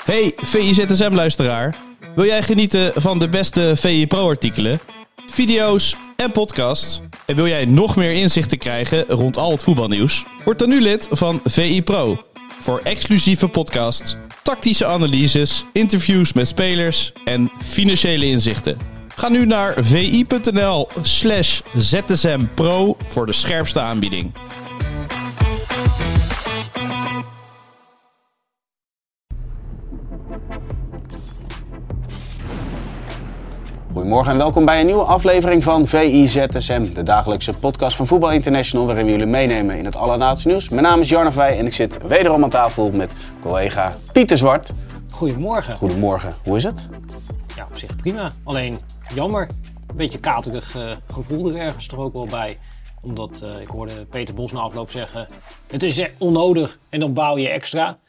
Hey VIZSM-luisteraar. Wil jij genieten van de beste VI Pro-artikelen, video's en podcasts? En wil jij nog meer inzichten krijgen rond al het voetbalnieuws? Word dan nu lid van VI Pro. Voor exclusieve podcasts, tactische analyses, interviews met spelers en financiële inzichten. Ga nu naar vi.nl/ZSMPro voor de scherpste aanbieding. Goedemorgen en welkom bij een nieuwe aflevering van VIZSM, de dagelijkse podcast van Voetbal International, waarin we jullie meenemen in het allerlaatste nieuws. Mijn naam is Jarno Vij en ik zit wederom aan tafel met collega Pieter Zwart. Goedemorgen. Goedemorgen, hoe is het? Ja, op zich prima. Alleen jammer. Een beetje katerig gevoel er ergens toch ook wel bij. Omdat ik hoorde Peter Bos na afloop zeggen, het is onnodig en dan bouw je extra.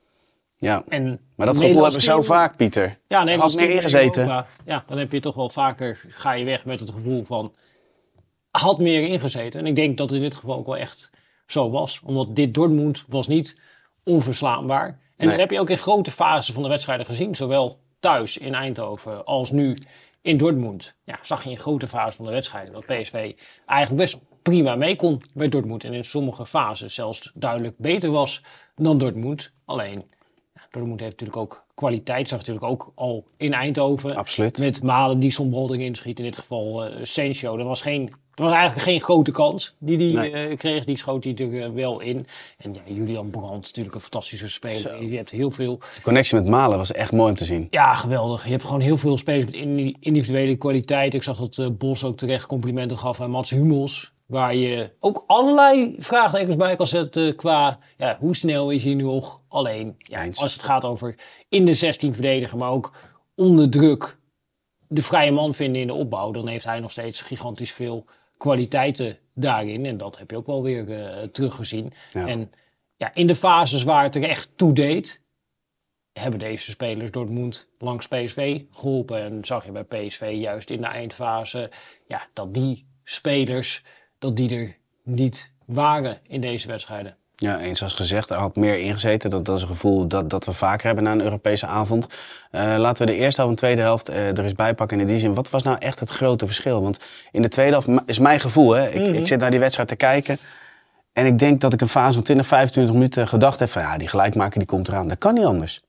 Ja, en maar dat gevoel hebben we zo vaak, Pieter. Ja, nee, had meer ingezeten. Ja, dan heb je toch wel vaker, ga je weg met het gevoel van, had meer ingezeten. En ik denk dat het in dit geval ook wel echt zo was. Omdat dit Dortmund was niet onverslaanbaar. En dat heb je ook in grote fases van de wedstrijden gezien. Zowel thuis in Eindhoven als nu in Dortmund. Ja, zag je in grote fases van de wedstrijden dat PSV eigenlijk best prima mee kon bij Dortmund. En in sommige fases zelfs duidelijk beter was dan Dortmund. Alleen, Dortmund heeft natuurlijk ook kwaliteit. Zag natuurlijk ook al in Eindhoven. Absoluut. Met Malen die Sombrolding inschiet. In dit geval Sensio. Er was eigenlijk geen grote kans die kreeg. Die schoot hij er wel in. En ja, Julian Brandt, natuurlijk een fantastische speler. Je hebt heel veel... De connectie met Malen was echt mooi om te zien. Ja, geweldig. Je hebt gewoon heel veel spelers met individuele kwaliteit. Ik zag dat Bos ook terecht complimenten gaf aan Mats Hummels. Waar je ook allerlei vraagtekens bij kan zetten qua hoe snel is hij nu nog. Alleen als het gaat over in de 16 verdedigen, maar ook onder druk de vrije man vinden in de opbouw. Dan heeft hij nog steeds gigantisch veel kwaliteiten daarin. En dat heb je ook wel weer teruggezien. Ja. En ja, in de fases waar het er echt toe deed, hebben deze spelers Dortmund langs PSV geholpen. En zag je bij PSV juist in de eindfase dat die spelers dat die er niet waren in deze wedstrijden. Ja, eens als gezegd, er had meer ingezeten. Dat is een gevoel dat we vaker hebben na een Europese avond. Laten we de eerste helft en de tweede helft er eens bijpakken in die zin. Wat was nou echt het grote verschil? Want in de tweede helft is mijn gevoel, hè. Ik zit naar die wedstrijd te kijken. En ik denk dat ik een fase van 20, 25 minuten gedacht heb van die gelijkmaker die komt eraan. Dat kan niet anders.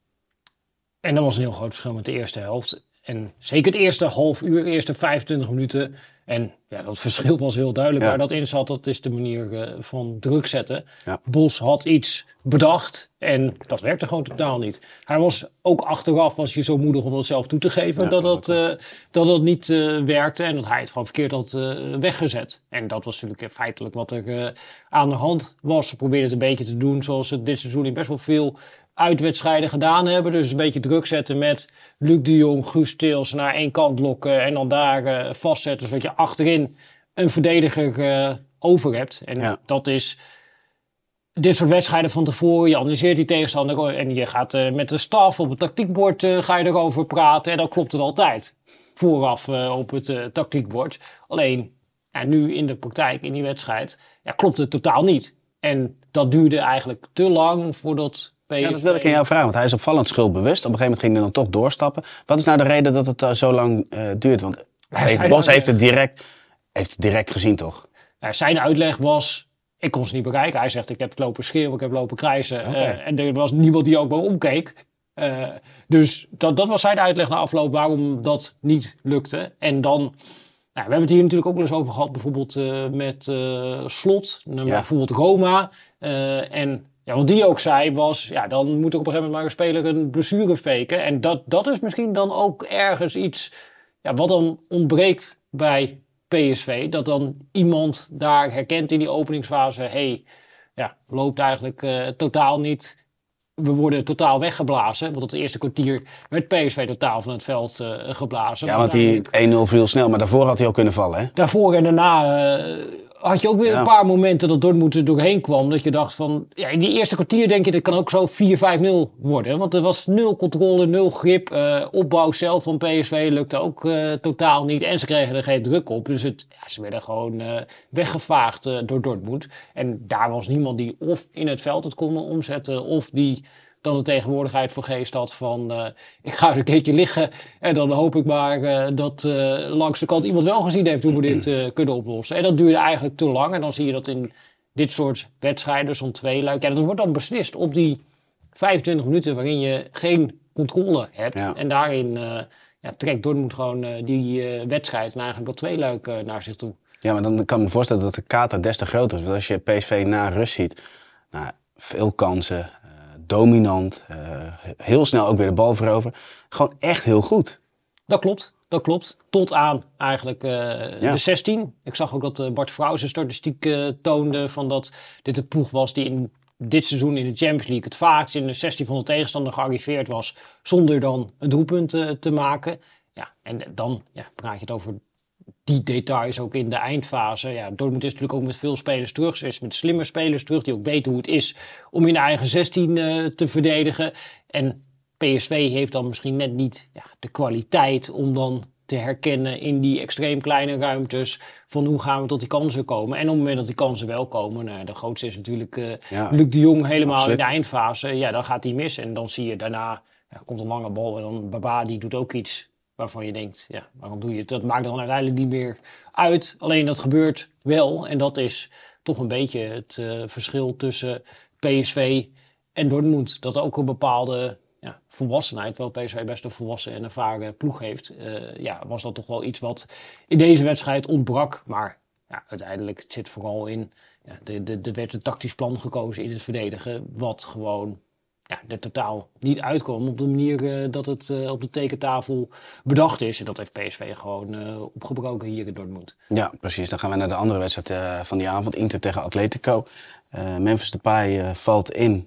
En dat was een heel groot verschil met de eerste helft. En zeker het eerste half uur, eerste 25 minuten. En ja, dat verschil was heel duidelijk. Waar dat in zat, dat is de manier van druk zetten. Ja. Bos had iets bedacht en dat werkte gewoon totaal niet. Hij was ook achteraf, was je zo moedig om dat zelf toe te geven, dat niet werkte. En dat hij het gewoon verkeerd had weggezet. En dat was natuurlijk feitelijk wat er aan de hand was. Ze probeerden het een beetje te doen zoals ze dit seizoen in best wel veel uitwedstrijden gedaan hebben. Dus een beetje druk zetten met Luc de Jong, Guus Til naar één kant lokken en dan daar vastzetten, zodat je achterin een verdediger over hebt. En dat is dit soort wedstrijden van tevoren. Je analyseert die tegenstander en je gaat met de staf op het tactiekbord ga je erover praten en dan klopt het altijd vooraf op het tactiekbord. Alleen nu in de praktijk, in die wedstrijd, klopt het totaal niet. En dat duurde eigenlijk te lang voordat PSV... Ja, dat wil ik aan jou vragen, want hij is opvallend schuldbewust. Op een gegeven moment ging hij dan toch doorstappen. Wat is nou de reden dat het zo lang duurt? Want Bos heeft het direct gezien, toch? Zijn uitleg was, ik kon ze niet bereiken. Hij zegt, ik heb lopen schreeuwen, ik heb lopen krijsen. En er was niemand die ook bij omkeek. Dus dat was zijn uitleg na afloop waarom dat niet lukte. En dan... we hebben het hier natuurlijk ook wel eens over gehad, bijvoorbeeld met Slot, bijvoorbeeld Roma. En wat die ook zei was, dan moet er op een gegeven moment maar een speler een blessure faken. En dat is misschien dan ook ergens iets wat dan ontbreekt bij PSV. Dat dan iemand daar herkent in die openingsfase, loopt eigenlijk totaal niet. We worden totaal weggeblazen. Want het eerste kwartier werd PSV totaal van het veld geblazen. Ja, want die 1-0 viel snel. Maar daarvoor had hij ook kunnen vallen, hè? Daarvoor en daarna had je ook weer een paar momenten dat Dortmund er doorheen kwam. Dat je dacht van, in die eerste kwartier denk je, dat kan ook zo 4-5-0 worden. Want er was 0 controle, 0 grip. Opbouw zelf van PSV lukte ook totaal niet. En ze kregen er geen druk op. Dus ze werden gewoon weggevaagd door Dortmund. En daar was niemand die of in het veld het kon omzetten, of die dan de tegenwoordigheid van geest had van ik ga eens een keertje liggen en dan hoop ik maar dat langs de kant iemand wel gezien heeft hoe we dit kunnen oplossen. En dat duurde eigenlijk te lang en dan zie je dat in dit soort wedstrijden, zo'n tweeluik, dat wordt dan beslist op die 25 minuten waarin je geen controle hebt. Ja. En daarin trekt Dortmund gewoon die wedstrijd en eigenlijk dat tweeluik naar zich toe. Ja, maar dan kan ik me voorstellen dat de kater des te groter is. Want als je PSV na rust ziet, veel kansen, dominant, heel snel ook weer de bal veroveren. Gewoon echt heel goed. Dat klopt. Tot aan eigenlijk de 16. Ik zag ook dat Bart Vrouw zijn statistiek toonde van dat dit een ploeg was die in dit seizoen in de Champions League het vaakst in de 16 van de tegenstander gearriveerd was zonder dan een doelpunt te maken. Ja, en dan praat je het over die details ook in de eindfase. Ja, Dortmund is natuurlijk ook met veel spelers terug. Ze is met slimme spelers terug die ook weten hoe het is om in de eigen 16 te verdedigen. En PSV heeft dan misschien net niet de kwaliteit om dan te herkennen in die extreem kleine ruimtes van hoe gaan we tot die kansen komen. En op het moment dat die kansen wel komen, de grootste is natuurlijk Luc de Jong helemaal absoluut. In de eindfase. Dan gaat hij mis en dan zie je daarna komt een lange bal en dan Baba die doet ook iets waarvan je denkt, waarom doe je het? Dat maakt dan uiteindelijk niet meer uit. Alleen dat gebeurt wel en dat is toch een beetje het verschil tussen PSV en Dortmund. Dat ook een bepaalde volwassenheid, terwijl PSV best een volwassen en ervaren ploeg heeft, was dat toch wel iets wat in deze wedstrijd ontbrak. Maar uiteindelijk het zit vooral in, er werd een tactisch plan gekozen in het verdedigen, wat gewoon er totaal niet uitkwam op de manier dat het op de tekentafel bedacht is. En dat heeft PSV gewoon opgebroken hier in Dortmund. Ja, precies. Dan gaan we naar de andere wedstrijd van die avond. Inter tegen Atletico. Memphis Depay valt in.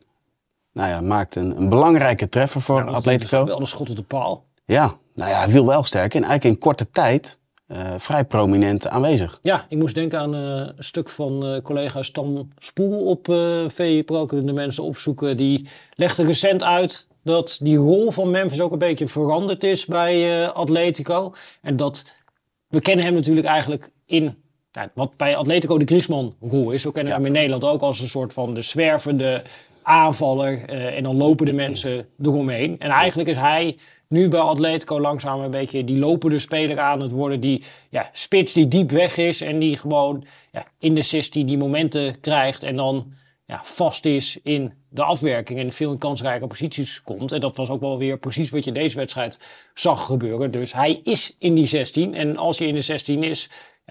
Maakt een belangrijke treffer voor Atletico. Wel een schot op de paal. Ja, hij viel wel sterk. En eigenlijk in korte tijd vrij prominent aanwezig. Ja, ik moest denken aan een stuk van collega Stan Spoel op VE-Pro. Kunnen de mensen opzoeken. Die legde recent uit dat die rol van Memphis ook een beetje veranderd is bij Atletico. En dat, we kennen hem natuurlijk eigenlijk in wat bij Atletico de Griezmann-rol is. Zo kennen we hem in Nederland ook als een soort van de zwervende aanvaller. En dan lopen de mensen eromheen. En eigenlijk is hij nu bij Atletico langzaam een beetje die lopende speler aan het worden. Die spits die diep weg is en die gewoon in de 16 die momenten krijgt. En dan vast is in de afwerking en veel in kansrijke posities komt. En dat was ook wel weer precies wat je in deze wedstrijd zag gebeuren. Dus hij is in die 16. En als hij in de 16 is,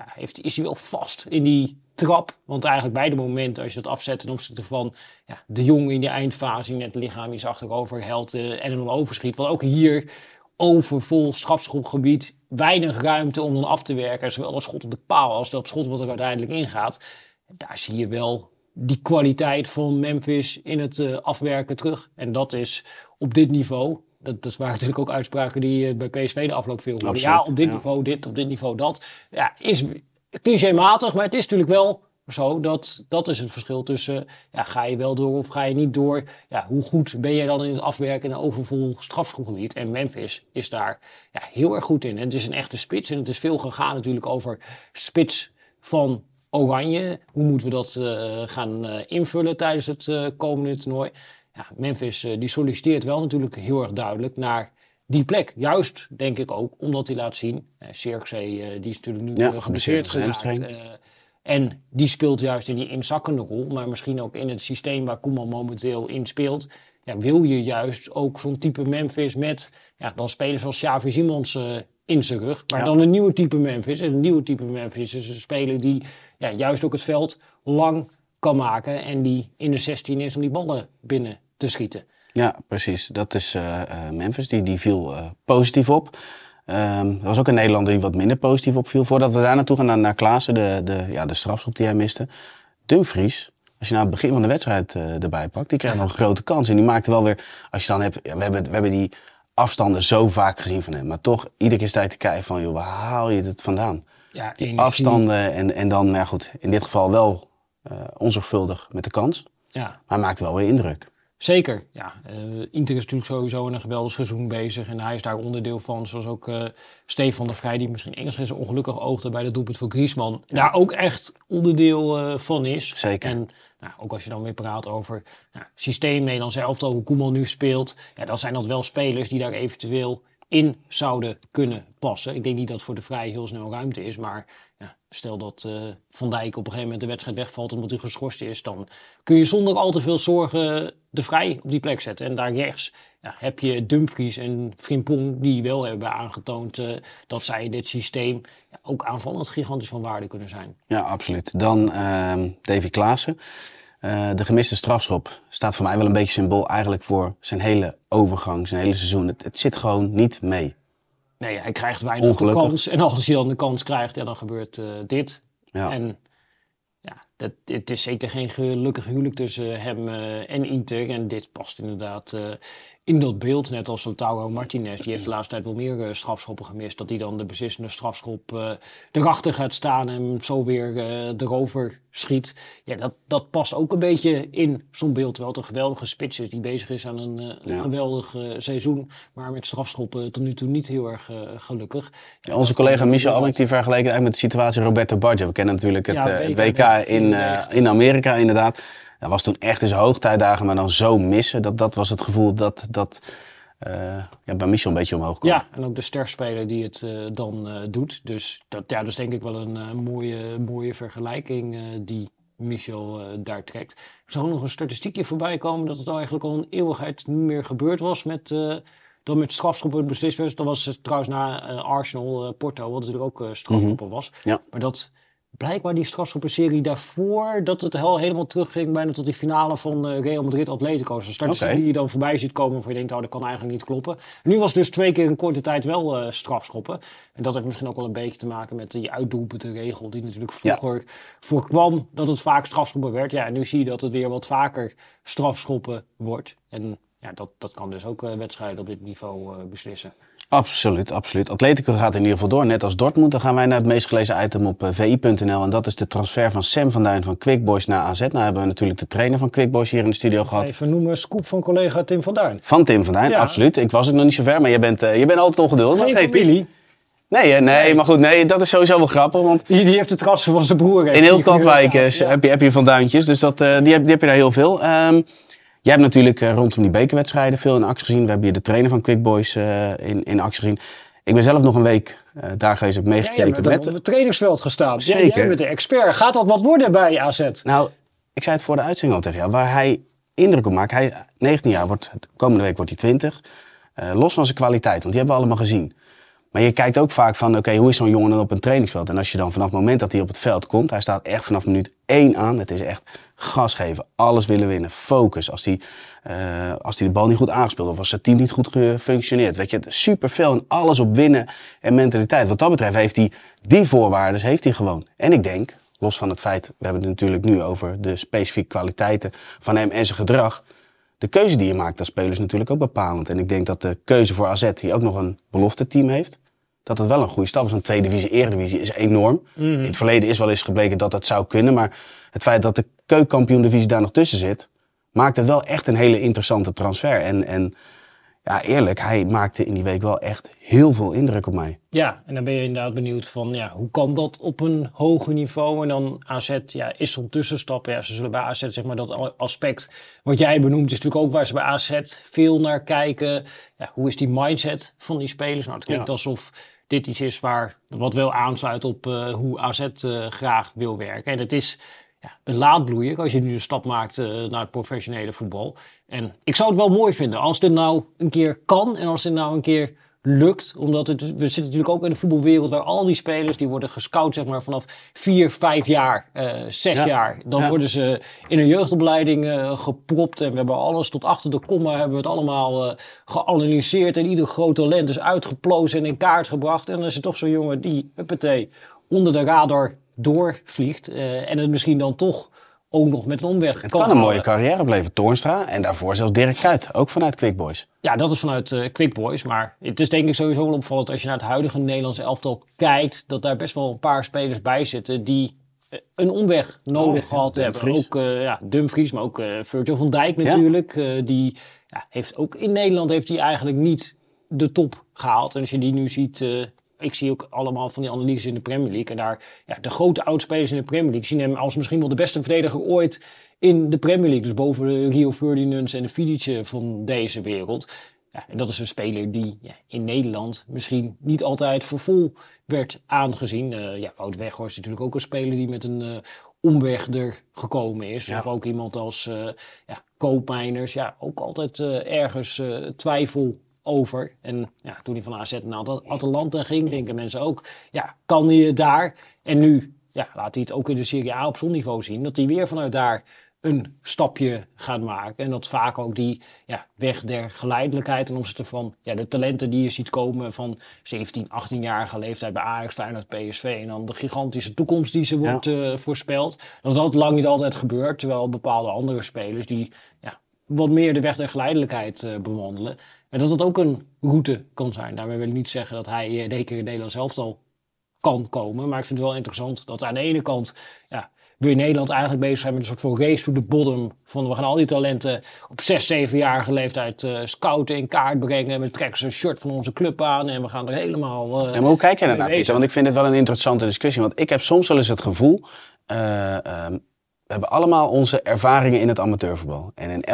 is hij wel vast in die trap. Want eigenlijk beide momenten, als je dat afzet ten opzichte van de Jong in die eindfase, die net het lichaam iets achterover helt en hem dan overschiet. Want ook hier overvol strafschopgebied, weinig ruimte om dan af te werken. Zowel dat schot op de paal als dat schot wat er uiteindelijk ingaat. Daar zie je wel die kwaliteit van Memphis in het afwerken terug. En dat is op dit niveau. Dat waren natuurlijk ook uitspraken die bij PSV de afloop veel hoorden. Ja, op dit niveau dit, op dit niveau dat. Ja, is clichématig, maar het is natuurlijk wel zo dat is het verschil tussen ga je wel door of ga je niet door. Ja, hoe goed ben je dan in het afwerken in een overvol strafschopgebied? En Memphis is daar heel erg goed in. En het is een echte spits en het is veel gegaan natuurlijk over spits van Oranje. Hoe moeten we dat gaan invullen tijdens het komende toernooi? Ja, Memphis die solliciteert wel natuurlijk heel erg duidelijk naar die plek. Juist, denk ik ook, omdat hij laat zien. Zirkzee, die is natuurlijk nu geblesseerd geraakt. En die speelt juist in die inzakkende rol. Maar misschien ook in het systeem waar Koeman momenteel in speelt. Ja, wil je juist ook zo'n type Memphis met dan spelers zoals Xavi Simons in zijn rug. Maar dan een nieuwe type Memphis. En een nieuwe type Memphis is een speler die juist ook het veld lang kan maken. En die in de 16 is om die ballen binnen te schieten. Ja, precies. Dat is Memphis. Die viel positief op. Er was ook een Nederlander die wat minder positief opviel. Voordat we daar naartoe gaan naar Klaassen, de strafschop die hij miste. Dumfries, als je nou het begin van de wedstrijd erbij pakt, die kreeg nog een grote kans. En die maakte wel weer, als je dan hebt, we hebben die afstanden zo vaak gezien van hem. Maar toch, iedere keer sta je te kijken van, joh, waar haal je het vandaan? Ja, die afstanden en dan, in dit geval wel onzorgvuldig met de kans. Ja. Maar hij maakte wel weer indruk. Zeker, ja. Inter is natuurlijk sowieso in een geweldig seizoen bezig en hij is daar onderdeel van. Zoals ook Stefan de Vrij, die misschien enigszins ongelukkig oogde bij de doelpunt van Griezmann. Ja. Daar ook echt onderdeel van is. Zeker. En ook als je dan weer praat over systeem Nederlands elftal, hoe Koeman nu speelt. Ja, dan zijn dat wel spelers die daar eventueel in zouden kunnen passen. Ik denk niet dat voor de Vrij heel snel ruimte is, maar stel dat Van Dijk op een gegeven moment de wedstrijd wegvalt omdat hij geschorst is, dan kun je zonder al te veel zorgen de Vrij op die plek zetten. En daar rechts heb je Dumfries en Frimpong die wel hebben aangetoond dat zij in dit systeem ook aanvallend gigantisch van waarde kunnen zijn. Ja, absoluut. Dan Davy Klaassen. De gemiste strafschop staat voor mij wel een beetje symbool eigenlijk voor zijn hele overgang, zijn hele seizoen. Het zit gewoon niet mee. Nee, hij krijgt weinig de kans. En als hij dan de kans krijgt, dan gebeurt dit. Ja. En het is zeker geen gelukkig huwelijk tussen hem en Inter. En dit past inderdaad in dat beeld. Net als Lautaro Martinez. Die heeft de laatste tijd wel meer strafschoppen gemist. Dat hij dan de beslissende strafschop erachter gaat staan en zo weer erover schiet. Ja, dat past ook een beetje in zo'n beeld. Terwijl het een geweldige spits is die bezig is aan een geweldig seizoen. Maar met strafschoppen tot nu toe niet heel erg gelukkig. Ja, onze collega Michel Alink die vergeleken eigenlijk met de situatie Roberto Baggio. We kennen natuurlijk het WK in Amerika inderdaad. Dat was toen echt in zijn hoogtijdagen, maar dan zo missen. Dat was het gevoel dat bij Michel een beetje omhoog kwam. Ja, en ook de sterspeler die het dan doet. Dus dat is denk ik wel een mooie vergelijking die Michel daar trekt. Ik zag ook nog een statistiekje voorbij komen dat het eigenlijk al een eeuwigheid niet meer gebeurd was dan met strafschoppen beslist werd. Dat was trouwens na Arsenal, Porto, wat natuurlijk ook strafschoppen was. Ja. Maar dat blijkbaar die strafschoppenserie daarvoor, dat het helemaal terugging bijna tot die finale van Real Madrid-Atletico. Dus statistieken die je dan voorbij ziet komen waarvan je denkt, dat kan eigenlijk niet kloppen. En nu was het dus 2 keer in korte tijd wel strafschoppen. En dat heeft misschien ook wel een beetje te maken met die uitdoelpuntenregel die natuurlijk vroeger voorkwam dat het vaak strafschoppen werd. Ja, en nu zie je dat het weer wat vaker strafschoppen wordt. En dat kan dus ook wedstrijden op dit niveau beslissen. Absoluut. Atletico gaat in ieder geval door, net als Dortmund. Dan gaan wij naar het meest gelezen item op vi.nl. En dat is de transfer van Sam van Duin van Quick Boys naar AZ. Nou hebben we natuurlijk de trainer van Quick Boys hier in de studio gehad. Even noemen, scoop van collega Tim van Duin. Van Tim van Duin, absoluut. Ik was het nog niet zo ver, maar je bent altijd ongeduldig. Geen familie. Nee, maar goed, dat is sowieso wel grappig. Want die heeft de transfer van zijn broer. In heel Katwijk heb je Van Duintjes, dus die heb je daar heel veel. Jij hebt natuurlijk rondom die bekerwedstrijden veel in actie gezien. We hebben hier de trainer van Quick Boys in actie gezien. Ik ben zelf nog een week daar geweest, heb meegekeken. Je hebt op het trainingsveld gestaan. Zeker. Jij bent de expert. Gaat dat wat worden bij AZ? Nou, ik zei het voor de uitzending al tegen jou. Waar hij indruk op maakt. Hij is 19 jaar, komende week wordt hij 20. Los van zijn kwaliteit, want die hebben we allemaal gezien. Maar je kijkt ook vaak van, hoe is zo'n jongen dan op een trainingsveld? En als je dan vanaf het moment dat hij op het veld komt, hij staat echt vanaf minuut 1 aan. Het is echt gas geven, alles willen winnen, focus. Als hij de bal niet goed aangespeeld of als zijn team niet goed functioneert. Weet je, super veel en alles op winnen en mentaliteit. Wat dat betreft heeft hij die voorwaarden gewoon. En ik denk, los van het feit, we hebben het natuurlijk nu over de specifieke kwaliteiten van hem en zijn gedrag. De keuze die je maakt als speler is natuurlijk ook bepalend. En ik denk dat de keuze voor AZ, die ook nog een belofte team heeft, dat het wel een goede stap is. Want tweede divisie, eredivisie is enorm. Mm-hmm. In het verleden is wel eens gebleken dat dat zou kunnen. Maar het feit dat de keukenkampioen-divisie daar nog tussen zit, maakt het wel echt een hele interessante transfer. En eerlijk, hij maakte in die week wel echt heel veel indruk op mij. Ja, en dan ben je inderdaad benieuwd van, hoe kan dat op een hoger niveau? En dan AZ, is zo'n tussenstap. Ja, ze zullen bij AZ, zeg maar, dat aspect wat jij benoemt, is natuurlijk ook waar ze bij AZ veel naar kijken. Ja, hoe is die mindset van die spelers? Nou, het klinkt alsof dit iets is wat wel aansluit op hoe AZ graag wil werken. En het is een laadbloeier als je nu de stap maakt naar het professionele voetbal. En ik zou het wel mooi vinden als dit nou een keer kan en als dit nou een keer lukt. Omdat we zitten natuurlijk ook in de voetbalwereld waar al die spelers die worden gescout, zeg maar, vanaf 4, 5 jaar, 6 jaar. Dan worden ze in een jeugdopleiding gepropt en we hebben alles tot achter de komma hebben we het allemaal geanalyseerd en ieder groot talent is uitgeplozen en in kaart gebracht. En dan is er toch zo'n jongen die, onder de radar doorvliegt en het misschien dan toch ook nog met een omweg Het kan een mooie carrière opleveren. Toornstra en daarvoor zelfs Dirk Kuyt, ook vanuit Quick Boys. Ja, dat is vanuit Quick Boys. Maar het is denk ik sowieso wel opvallend als je naar het huidige Nederlandse elftal kijkt, dat daar best wel een paar spelers bij zitten die een omweg nodig gehad hebben. Ook Dumfries, maar ook Virgil van Dijk natuurlijk. Die heeft ook in Nederland heeft hij eigenlijk niet de top gehaald. En als je die nu ziet, ik zie ook allemaal van die analyses in de Premier League. En daar, de grote oudspelers in de Premier League zien hem als misschien wel de beste verdediger ooit in de Premier League. Dus boven de Rio Ferdinands en de Vidic van deze wereld. Ja, en dat is een speler die in Nederland misschien niet altijd voor vol werd aangezien. Wout Weghorst is natuurlijk ook een speler die met een omweg er gekomen is. Ja. Of ook iemand als Koopmeiners. Ja, ook altijd ergens twijfel over. En toen hij van AZ naar Atalanta ging, denken mensen ook, kan hij het daar? En nu laat hij het ook in de Serie A op zo'n niveau zien, dat hij weer vanuit daar een stapje gaat maken. En dat vaak ook die weg der geleidelijkheid ten opzichte van de talenten die je ziet komen van 17, 18-jarige leeftijd bij Ajax, Feyenoord, PSV. En dan de gigantische toekomst die ze wordt voorspeld. Dat lang niet altijd gebeurt. Terwijl bepaalde andere spelers die wat meer de weg der geleidelijkheid bewandelen. En dat het ook een route kan zijn. Daarmee wil ik niet zeggen dat hij in één keer in Nederlands elftal kan komen. Maar ik vind het wel interessant dat aan de ene kant wil je Nederland eigenlijk bezig zijn met een soort van race to the bottom. Van we gaan al die talenten op 6, 7-jarige leeftijd scouten, in kaart brengen. We trekken ze een shirt van onze club aan en we gaan er helemaal maar hoe kijk jij daarnaar, Pieter? Want ik vind het wel een interessante discussie. Want ik heb soms wel eens het gevoel, we hebben allemaal onze ervaringen in het amateurvoetbal. En in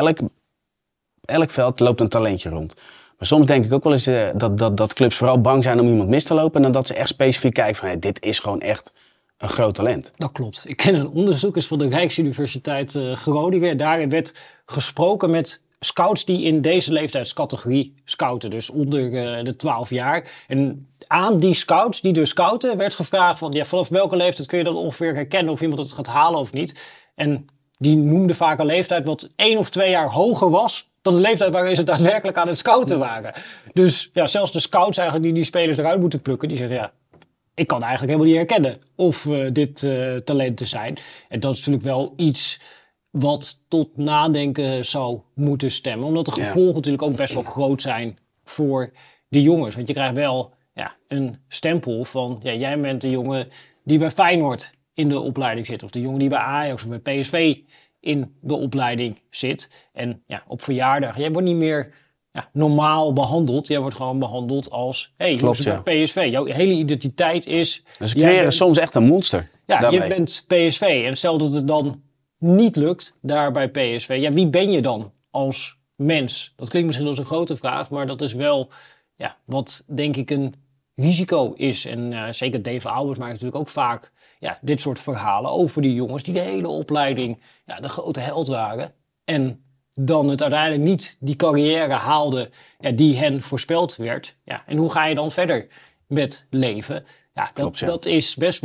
elk veld loopt een talentje rond. Maar soms denk ik ook wel eens dat clubs vooral bang zijn om iemand mis te lopen. En dan dat ze echt specifiek kijken van dit is gewoon echt een groot talent. Dat klopt. Ik ken een onderzoek van de Rijksuniversiteit Groningen. Daar werd gesproken met scouts die in deze leeftijdscategorie scouten. Dus onder de 12 jaar. En aan die scouts die dus scouten werd gevraagd van vanaf welke leeftijd kun je dan ongeveer herkennen of iemand het gaat halen of niet. En die noemde vaak een leeftijd wat 1 of 2 jaar hoger was dan de leeftijd waarin ze daadwerkelijk aan het scouten waren. Dus zelfs de scouts eigenlijk die spelers eruit moeten plukken, die zeggen ik kan eigenlijk helemaal niet herkennen of dit talenten zijn. En dat is natuurlijk wel iets wat tot nadenken zou moeten stemmen. Omdat de gevolgen natuurlijk ook best wel groot zijn voor de jongens. Want je krijgt wel een stempel van jij bent de jongen die bij Feyenoord in de opleiding zit. Of de jongen die bij Ajax of bij PSV in de opleiding zit. En op verjaardag, jij wordt niet meer normaal behandeld. Jij wordt gewoon behandeld als bij PSV. Jouw hele identiteit is... Dus ze creëren soms echt een monster. Ja, daarmee. Je bent PSV. En stel dat het dan niet lukt daar bij PSV. Wie ben je dan als mens? Dat klinkt misschien als een grote vraag, maar dat is wel wat denk ik een risico is. En zeker Dave Albers maakt natuurlijk ook vaak dit soort verhalen over die jongens die de hele opleiding de grote held waren. En dan het uiteindelijk niet die carrière haalde die hen voorspeld werd. En hoe ga je dan verder met leven? Dat is best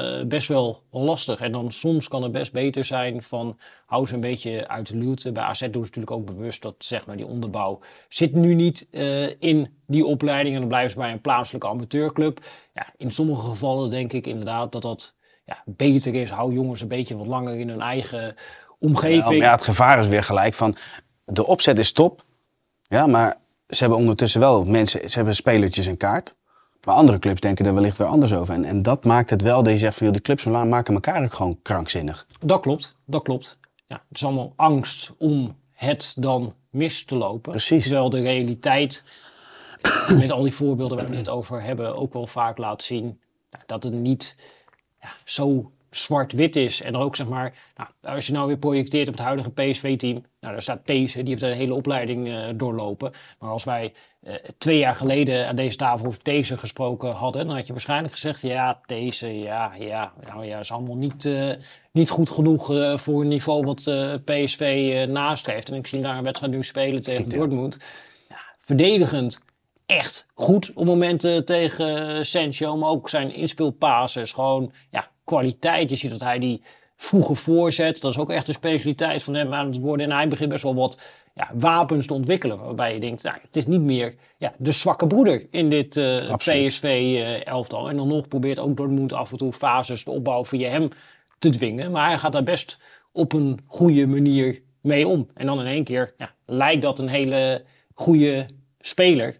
wel lastig. En dan soms kan het best beter zijn van hou ze een beetje uit de luwte. Bij AZ doen ze natuurlijk ook bewust dat die onderbouw zit nu niet in die opleiding. En dan blijven ze bij een plaatselijke amateurclub. In sommige gevallen denk ik inderdaad dat beter is. Hou jongens een beetje wat langer in hun eigen omgeving. Het gevaar is weer gelijk van de opzet is top. Ja, maar ze hebben ondertussen wel ze hebben spelertjes in kaart. Maar andere clubs denken er wellicht weer anders over. En dat maakt het wel dat je zegt van de clubs maken elkaar ook gewoon krankzinnig. Dat klopt. Het is allemaal angst om het dan mis te lopen. Precies. Terwijl de realiteit, met al die voorbeelden waar we het over hebben, ook wel vaak laat zien dat het niet zo zwart-wit is. En dan ook als je nou weer projecteert op het huidige PSV-team. Daar staat These, die heeft de hele opleiding doorlopen. Maar als wij 2 jaar geleden aan deze tafel over These gesproken hadden, dan had je waarschijnlijk gezegd, These, is allemaal niet goed genoeg voor een niveau wat PSV nastreeft. En ik zie daar een wedstrijd nu spelen tegen Dortmund. Verdedigend echt goed op momenten tegen Sancho, maar ook zijn inspeelpases, gewoon kwaliteit. Je ziet dat hij die vroege voorzet, dat is ook echt een specialiteit van hem aan het worden. En hij begint best wel wat wapens te ontwikkelen, waarbij je denkt, het is niet meer de zwakke broeder in dit PSV-elftal. En dan nog probeert ook Dortmund af en toe fases te opbouwen via hem te dwingen. Maar hij gaat daar best op een goede manier mee om. En dan in één keer lijkt dat een hele goede speler.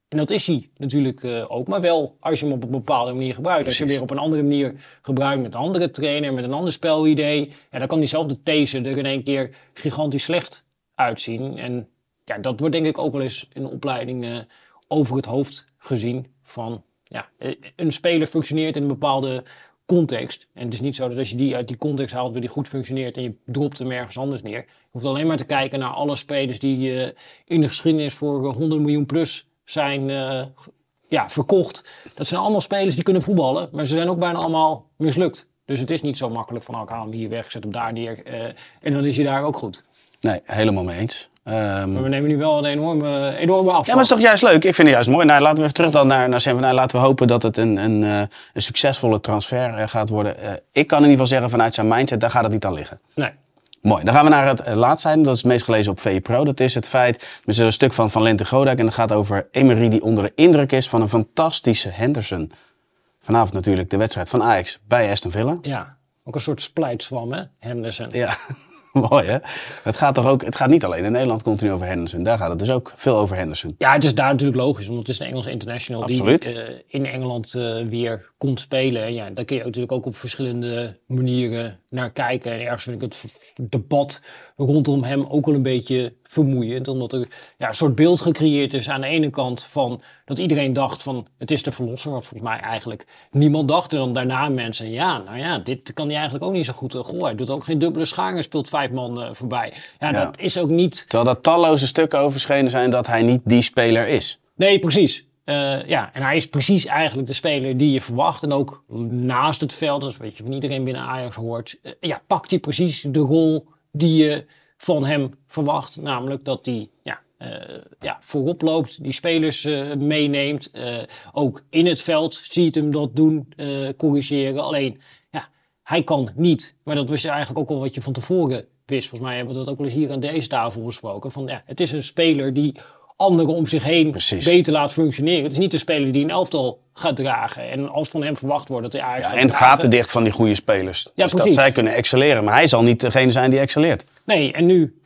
En dat is hij natuurlijk ook. Maar wel als je hem op een bepaalde manier gebruikt. Als je hem weer op een andere manier gebruikt met een andere trainer, met een ander spelidee. Ja, dan kan diezelfde these er in één keer gigantisch slecht uitzien. En ja, dat wordt denk ik ook wel eens in de opleiding over het hoofd gezien. Van ja, een speler functioneert in een bepaalde context. En het is niet zo dat als je die uit die context haalt, weer die goed functioneert en je dropt hem ergens anders neer. Je hoeft alleen maar te kijken naar alle spelers die in de geschiedenis voor 100 miljoen plus zijn verkocht. Dat zijn allemaal spelers die kunnen voetballen, maar ze zijn ook bijna allemaal mislukt. Dus het is niet zo makkelijk van ik haal hem hier weg, zet hem daar neer en dan is hij daar ook goed. Nee, helemaal mee eens. Maar we nemen nu wel een enorme afstand. Ja, maar het is toch juist leuk? Ik vind het juist mooi. Nou, laten we even terug dan naar Sam. Nou, laten we hopen dat het een succesvolle transfer gaat worden. Ik kan in ieder geval zeggen vanuit zijn mindset, daar gaat het niet aan liggen. Nee. Mooi. Dan gaan we naar het laatste item. Dat is het meest gelezen op VE Pro. Dat is het feit, er is een stuk van Lente Godijk en dat gaat over Emery die onder de indruk is van een fantastische Henderson. Vanavond natuurlijk de wedstrijd van Ajax bij Aston Villa. Ja, ook een soort splijtswam, hè, Henderson. Ja. Mooi hè? Het gaat niet alleen in Nederland continu over Henderson. Daar gaat het dus ook veel over Henderson. Ja, het is daar natuurlijk logisch, want het is een Engelse international Absoluut. Die in Engeland weer komt spelen. En ja, daar kun je natuurlijk ook op verschillende manieren naar kijken. En ergens vind ik het debat rondom hem ook wel een beetje vermoeiend. Omdat er een soort beeld gecreëerd is aan de ene kant van dat iedereen dacht van het is de verlosser. Wat volgens mij eigenlijk niemand dacht. En dan daarna mensen, dit kan hij eigenlijk ook niet zo goed. Hij doet ook geen dubbele schaar en speelt 5 man voorbij. Ja, dat is ook niet... Terwijl er talloze stukken over verschenen zijn dat hij niet die speler is. Nee, precies. En hij is precies eigenlijk de speler die je verwacht. En ook naast het veld, dus weet je, van iedereen binnen Ajax hoort, pakt hij precies de rol die je van hem verwacht. Namelijk dat hij voorop loopt, die spelers meeneemt. Ook in het veld ziet hem dat doen, corrigeren. Alleen, hij kan niet. Maar dat wist je eigenlijk ook al wat je van tevoren wist. Volgens mij hebben we dat ook wel eens hier aan deze tafel besproken. Van, het is een speler die anderen om zich heen beter laat functioneren. Het is niet een speler die een elftal gaat dragen. En als van hem verwacht wordt dat hij Ajax gaat dragen... En gaten dicht van die goede spelers. Ja, dus dat zij kunnen excelleren. Maar hij zal niet degene zijn die excelleert. Nee, en nu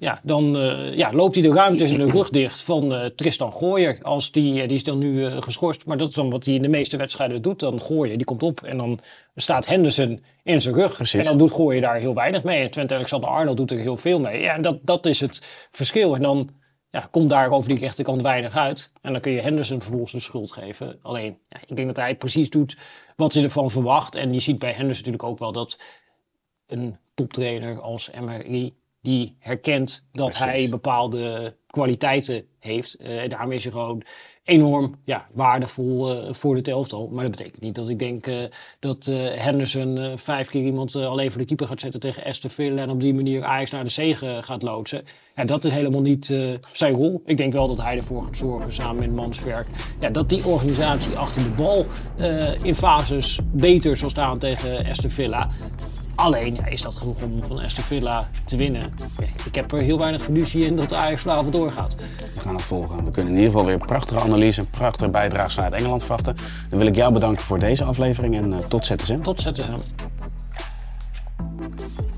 loopt hij de ruimtes in de rug dicht van Tristan Gooijer. Die is dan nu geschorst. Maar dat is dan wat hij in de meeste wedstrijden doet. Dan Gooijer, die komt op en dan staat Henderson in zijn rug. Precies. En dan doet Gooijer daar heel weinig mee. En Trent Alexander-Arnold doet er heel veel mee. Ja, en dat is het verschil. En dan komt daar over die rechterkant weinig uit. En dan kun je Henderson vervolgens de schuld geven. Alleen, ik denk dat hij precies doet wat je ervan verwacht. En je ziet bij Henderson natuurlijk ook wel dat een toptrainer als Emery die herkent dat hij bepaalde kwaliteiten heeft. Daarmee is hij gewoon enorm waardevol voor het elftal. Maar dat betekent niet dat ik denk dat Henderson 5 keer iemand alleen voor de keeper gaat zetten tegen Aston Villa en op die manier Ajax naar de zege gaat loodsen. Ja, dat is helemaal niet zijn rol. Ik denk wel dat hij ervoor gaat zorgen, samen met Manswerk, dat die organisatie achter de bal in fases beter zal staan tegen Aston Villa. Alleen is dat genoeg om van Aston Villa te winnen. Ik heb er heel weinig fiducie in dat de Ajax vanavond doorgaat. We gaan het volgen. We kunnen in ieder geval weer een prachtige analyse en prachtige bijdrages vanuit Engeland verwachten. Dan wil ik jou bedanken voor deze aflevering en tot ZSM. Tot ZSM.